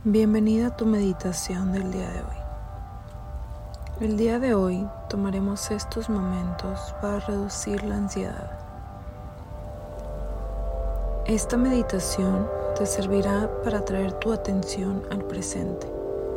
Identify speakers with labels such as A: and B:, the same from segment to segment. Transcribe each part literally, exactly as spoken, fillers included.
A: Bienvenida a tu meditación del día de hoy. El día de hoy tomaremos estos momentos para reducir la ansiedad. Esta meditación te servirá para traer tu atención al presente.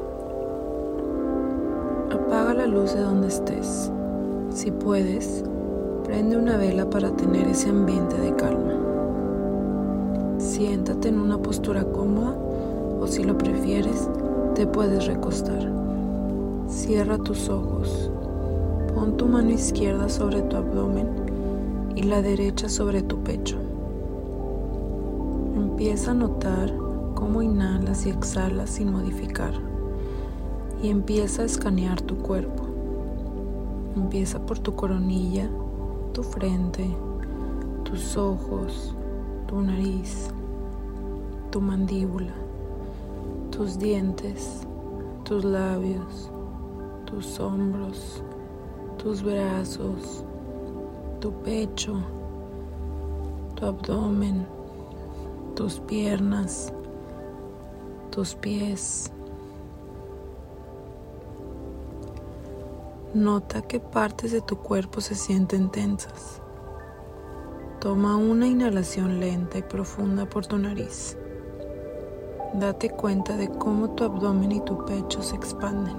A: Apaga la luz de donde estés. Si puedes, prende una vela para tener ese ambiente de calma. Siéntate en una postura cómoda o, si lo prefieres, te puedes recostar. Cierra tus ojos. Pon tu mano izquierda sobre tu abdomen y la derecha sobre tu pecho. Empieza a notar cómo inhalas y exhalas sin modificar. Y empieza a escanear tu cuerpo. Empieza por tu coronilla, tu frente, tus ojos, tu nariz, tu mandíbula, tus dientes, tus labios, tus hombros, tus brazos, tu pecho, tu abdomen, tus piernas, tus pies. Nota qué partes de tu cuerpo se sienten tensas. Toma una inhalación lenta y profunda por tu nariz. Date cuenta de cómo tu abdomen y tu pecho se expanden.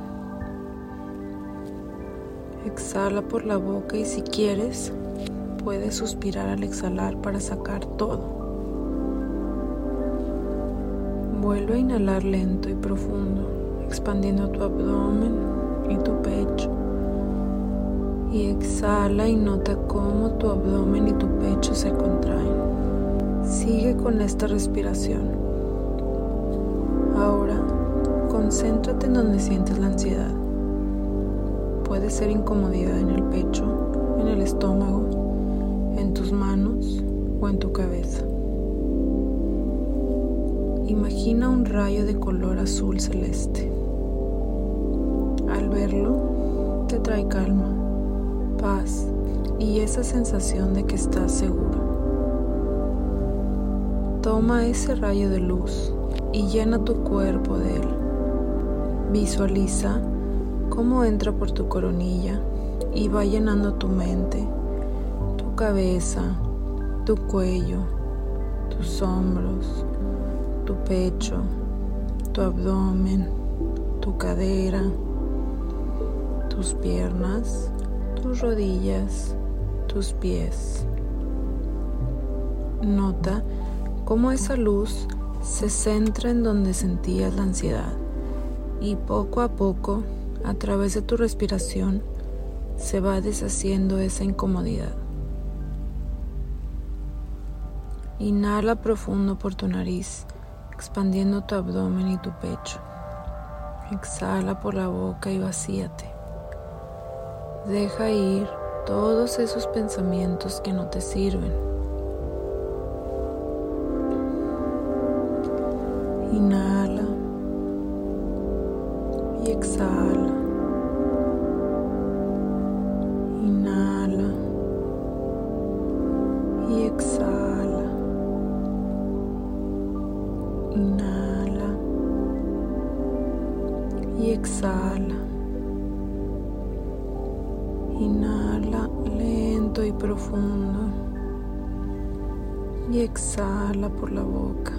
A: Exhala por la boca y, si quieres, puedes suspirar al exhalar para sacar todo. Vuelve a inhalar lento y profundo, expandiendo tu abdomen y tu pecho. Y exhala y nota cómo tu abdomen y tu pecho se contraen. Sigue con esta respiración. Ahora, concéntrate en donde sientes la ansiedad. Puede ser incomodidad en el pecho, en el estómago, en tus manos o en tu cabeza. Imagina un rayo de color azul celeste. Al verlo, te trae calma, paz y esa sensación de que estás seguro. Toma ese rayo de luz y llena tu cuerpo de él. Visualiza cómo entra por tu coronilla y va llenando tu mente, tu cabeza, tu cuello, tus hombros, tu pecho, tu abdomen, tu cadera, tus piernas, tus rodillas, tus pies. Nota cómo esa luz se centra en donde sentías la ansiedad y poco a poco, a través de tu respiración, se va deshaciendo esa incomodidad. Inhala profundo por tu nariz, expandiendo tu abdomen y tu pecho. Exhala por la boca y vacíate. Deja ir todos esos pensamientos que no te sirven. Inhala y exhala. Inhala y exhala. Inhala y exhala. Inhala lento y profundo y exhala por la boca.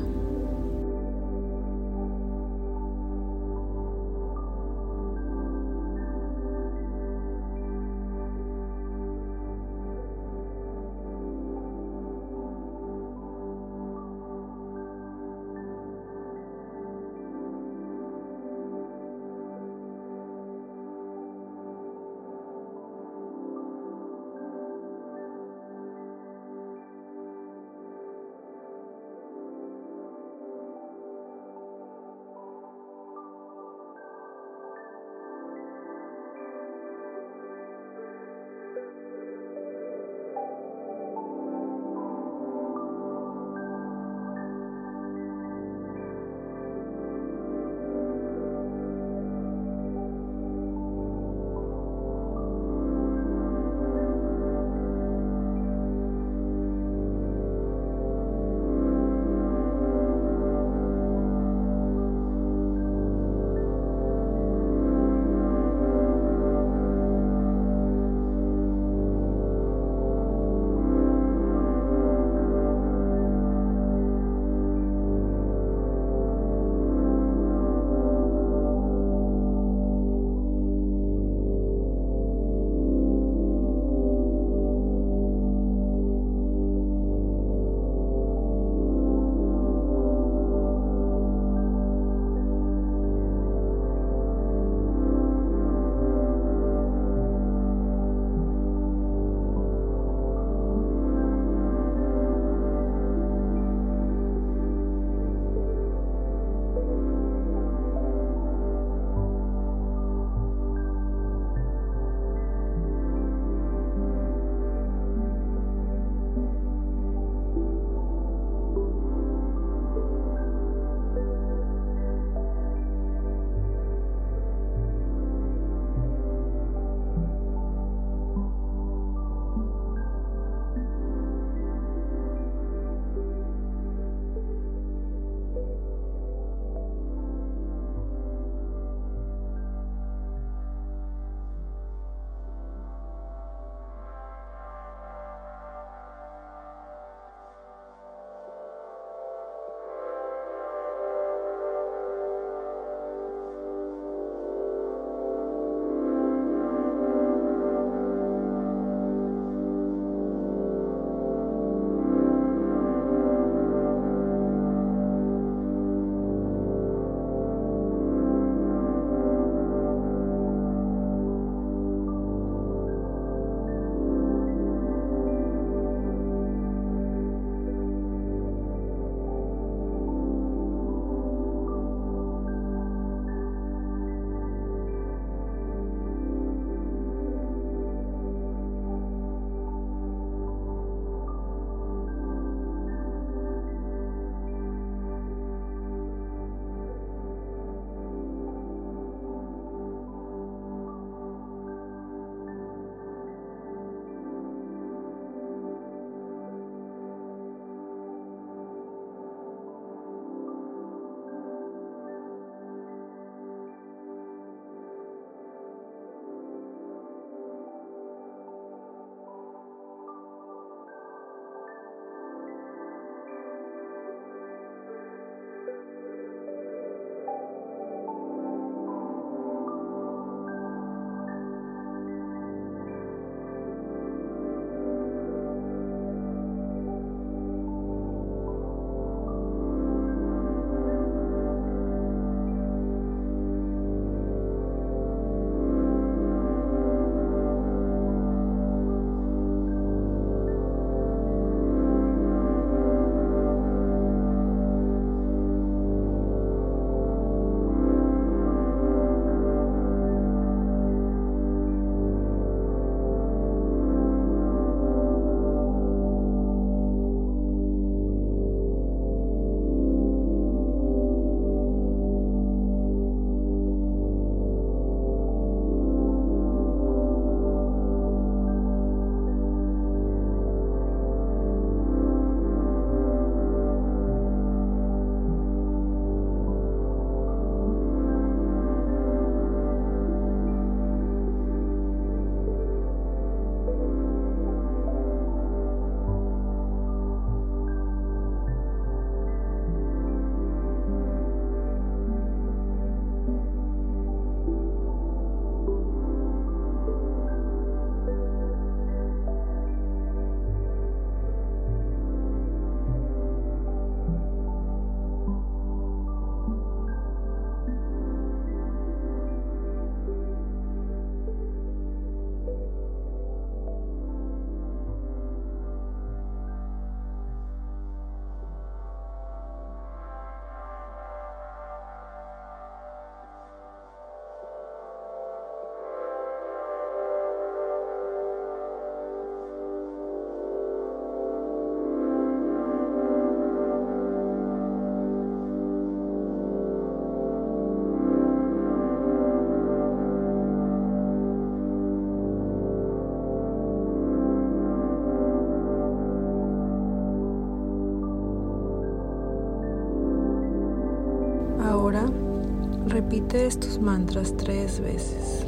A: Ahora repite estos mantras tres veces.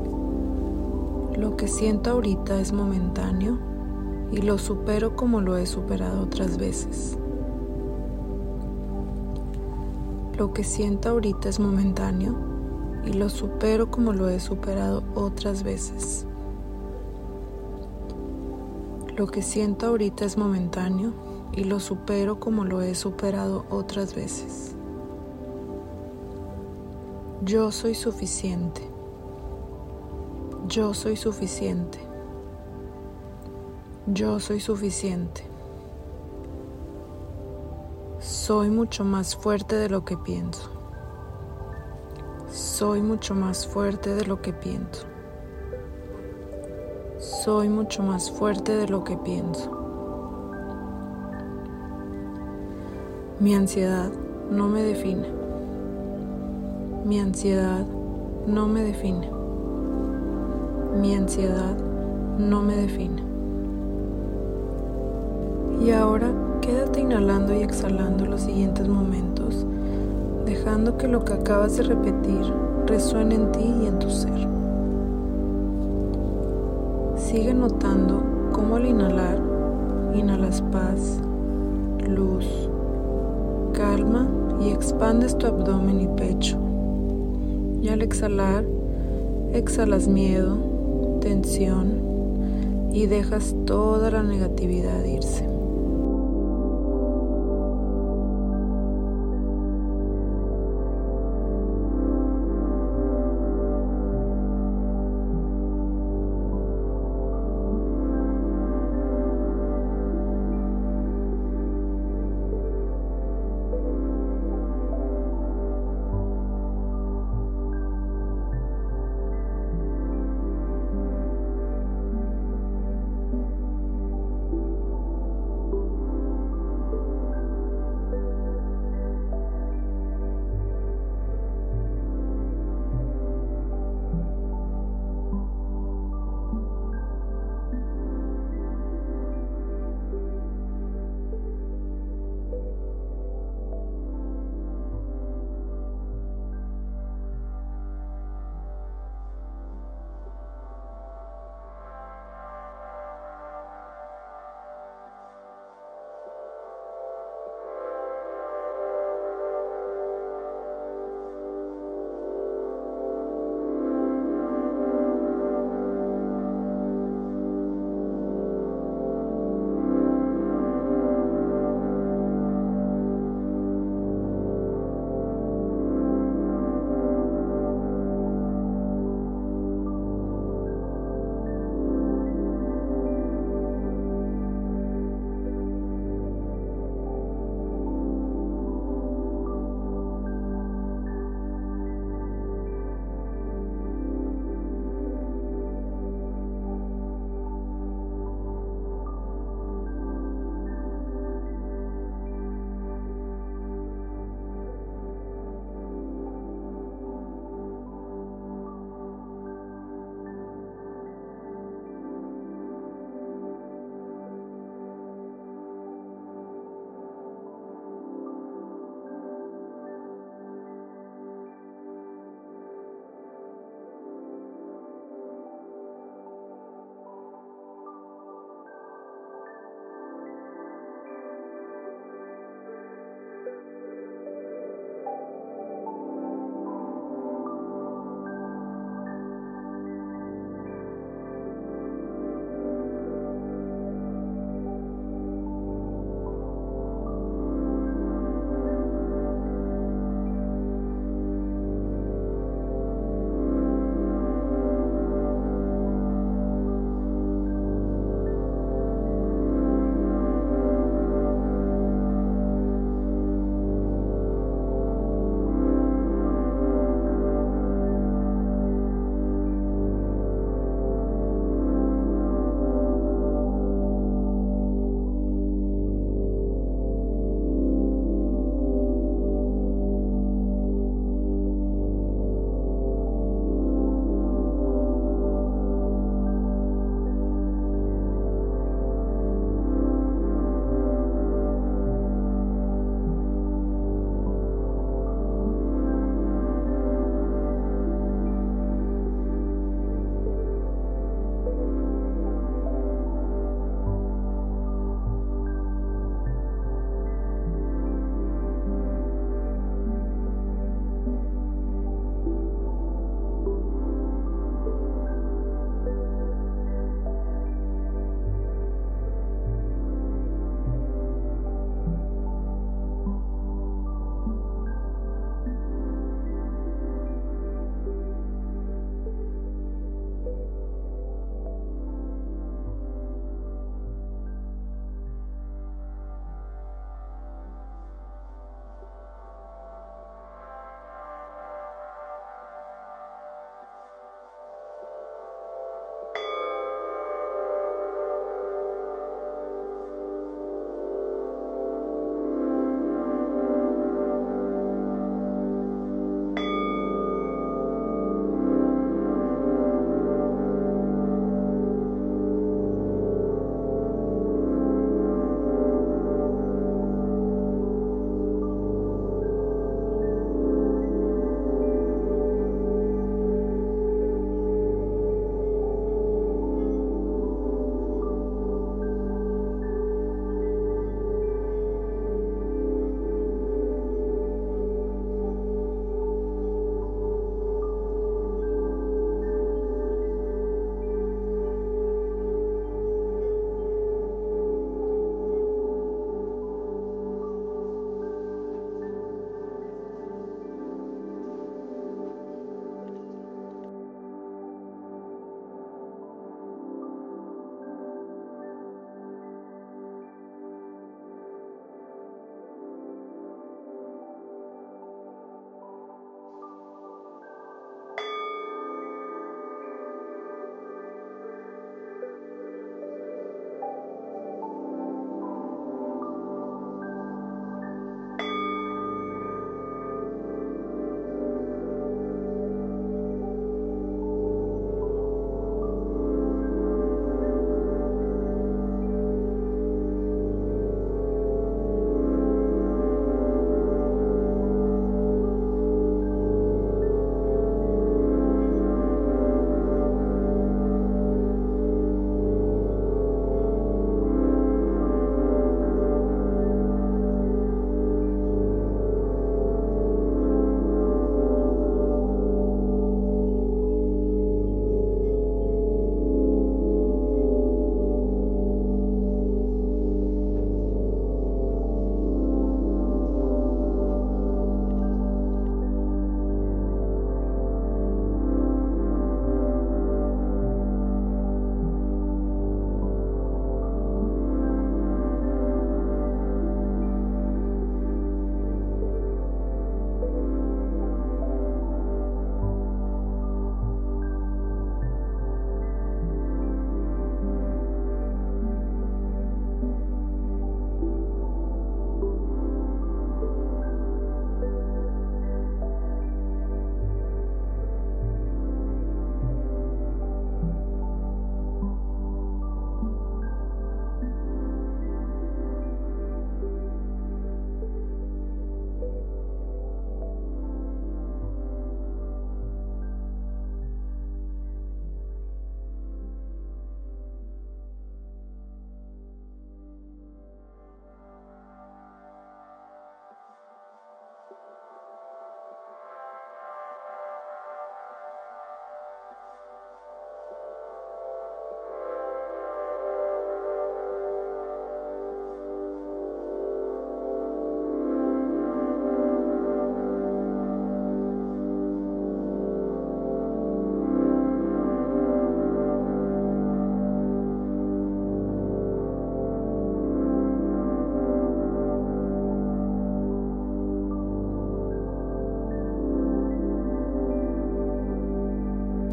A: Lo que siento ahorita es momentáneo y lo supero como lo he superado otras veces. Lo que siento ahorita es momentáneo y lo supero como lo he superado otras veces. Lo que siento ahorita es momentáneo y lo supero como lo he superado otras veces. Yo soy suficiente. Yo soy suficiente. Yo soy suficiente. Soy mucho más fuerte de lo que pienso. Soy mucho más fuerte de lo que pienso. Soy mucho más fuerte de lo que pienso. Mi ansiedad no me define. Mi ansiedad no me define. Mi ansiedad no me define. Y ahora quédate inhalando y exhalando los siguientes momentos, dejando que lo que acabas de repetir resuene en ti y en tu ser. Sigue notando cómo al inhalar, inhalas paz, luz, calma y expandes tu abdomen y pecho. Y al exhalar, exhalas miedo, tensión y dejas toda la negatividad irse.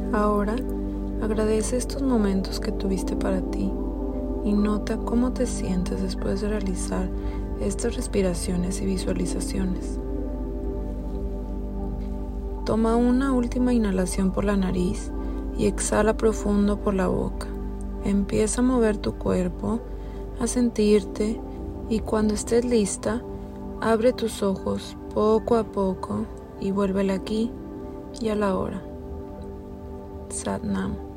A: Ahora, agradece estos momentos que tuviste para ti y nota cómo te sientes después de realizar estas respiraciones y visualizaciones. Toma una última inhalación por la nariz y exhala profundo por la boca. Empieza a mover tu cuerpo, a sentirte, y cuando estés lista, abre tus ojos poco a poco y vuélvele aquí y a la hora. Sat Nam.